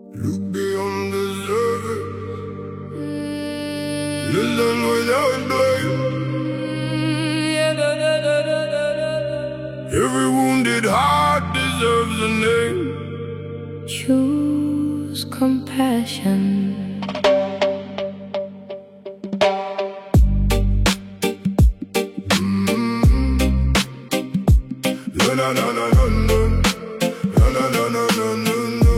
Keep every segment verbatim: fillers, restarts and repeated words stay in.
Look beyond the surface. Listen without blame. Every wounded heart deserves a name. Choose compassion. No, no, no, no, no, no. No, no, no, no, no, no, no.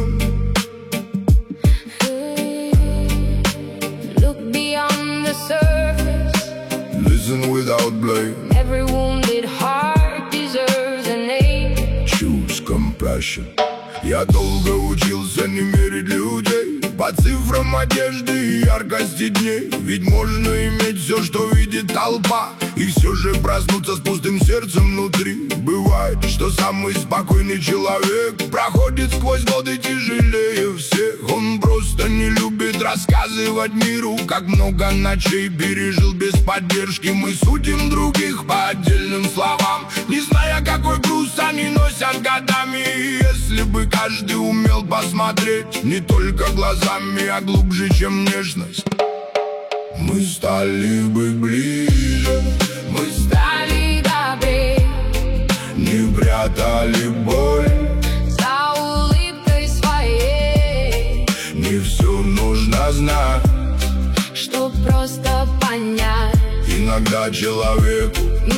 Look beyond the surface. Listen without blame. Every wounded heart deserves a name. Choose compassion. Я долго учился не мерить людей по цифрам одежды и яркости дней. Ведь можно иметь все, что видит толпа, и все же проснуться с пустым сердцем внутри. Бывает, что самый спокойный человек проходит сквозь годы тяжелее всех. Он просто не любит рассказывать миру, как много ночей пережил без поддержки. Мы судим других по отдельным словам, не зная, какой груз они носят годами. И если бы каждый умел посмотреть не только глазами, а глубже, чем нежность, мы стали бы ближе, мы Стали добрее, не прятали боль. за улыбкой своей, Не все нужно знать, чтоб просто понять. иногда человеку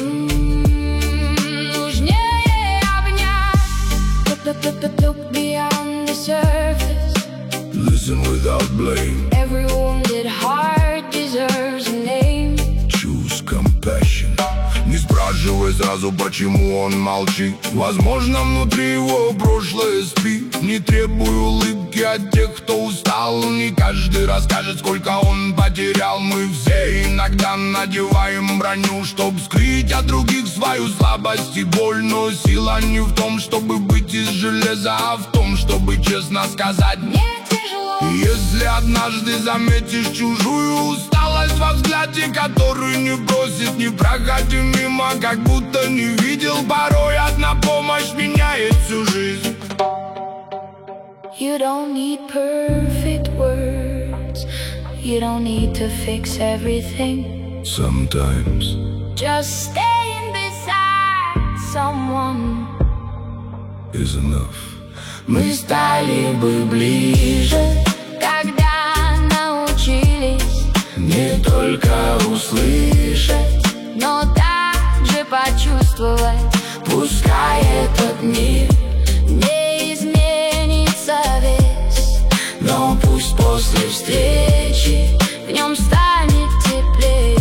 М, нужнее обнять. Look, look, look, look, look beyond the surface. listen without blame. Every wounded heart deserves a name. Choose compassion. Не спрашивай сразу, почему он молчит. Возможно, внутри его прошлое спит. Не требуй улыбки от тех, кто устал. Не каждый расскажет, сколько он потерял. Мы все иногда надеваем броню, чтоб скрыть от других свою слабость и боль. Но сила не в том, чтобы быть из железа, а в том, чтобы честно сказать: Мне тяжело. если однажды заметишь чужую усталость во взгляде, который не просит, не проходи мимо, как будто не видел. Порой одна помощь меняет всю жизнь. You don't need perfect words. You don't need to fix everything. Sometimes Just staying beside someone is enough. Мы стали бы ближе, когда научились Не только услышать, но также почувствовать. пускай Этот мир не изменится весь, но пусть после встречи в нем станет теплее.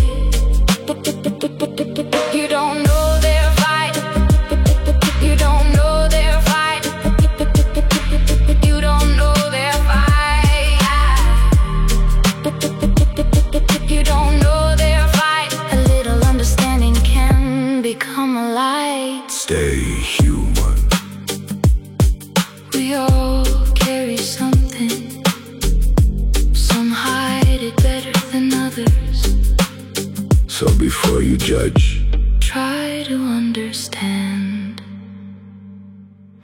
You don't know their fight. You don't know their fight. You don't know their fight. You don't know their fight. A little understanding can become a light. stay human. We all carry something. Some hide it better than others. So before you judge, Try to understand.